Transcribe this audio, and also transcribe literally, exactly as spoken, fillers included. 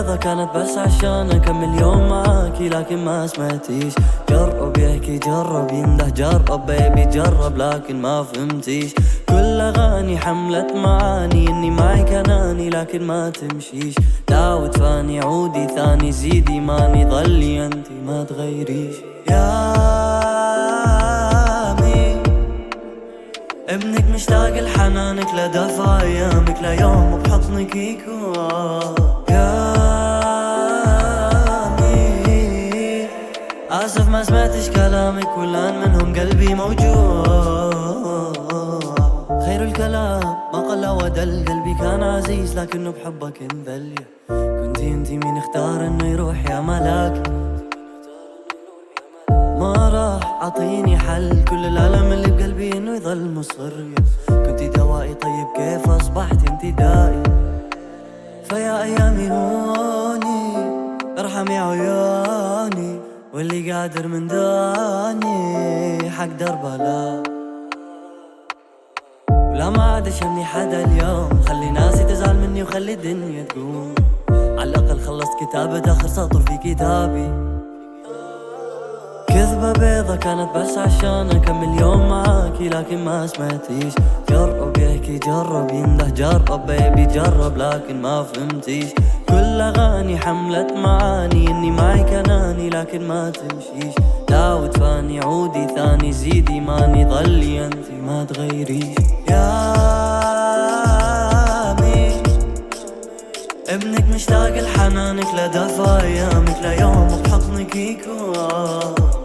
بيضة كانت بس عشان أكمل يوم معاكي، لكن ما سمعتيش. جرب يحكي جرب ينده جرب بيبي جرب، لكن ما فهمتيش. كل أغاني حملت معاني إني معك أناني، لكن ما تمشيش. لا وتفاني عودي ثاني زيدي ماني ظلي أنتي ما تغيريش. يا ابنك مشتاق لحنانك لدفع ايامك ليوم بحضنك يكون. يا امي اسف ما سمعتش كلامك والان منهم قلبي موجوع. خير الكلام ما قل ودل، قلبي كان عزيز لكنه بحبك انذل. كنتي انتي مين اختار انه يروح يا ملاك، ما راح عطيني حل. كل الألم اللي بقلبي انه يظل مصر. كنتي دوائي طيب كيف اصبحت انتي دائي. فيا ايامي هوني ارحمي عيوني، واللي قادر من داني حق دربه لا. ولا ما عاد شمني حدا اليوم، خلي ناسي تزعل مني وخلي الدنيا تقوم. على الاقل خلصت كتابة اخر سطر في كتابي. كذبة بيضة كانت بس عشان أكمل يوم معاكي، لكن ما سمعتيش. جرب يحكي جرب ينده جرب بيبي جرب، لكن ما فهمتيش. كل أغاني حملت معاني إني معك أناني، لكن ما تمشيش. لا وتفاني عودي ثاني زيدي ماني ظلي أنتي ما تغيريش. يا مين ابنك مشتاق لحنانك لدفع أيامك ليوم بحضنك يكون.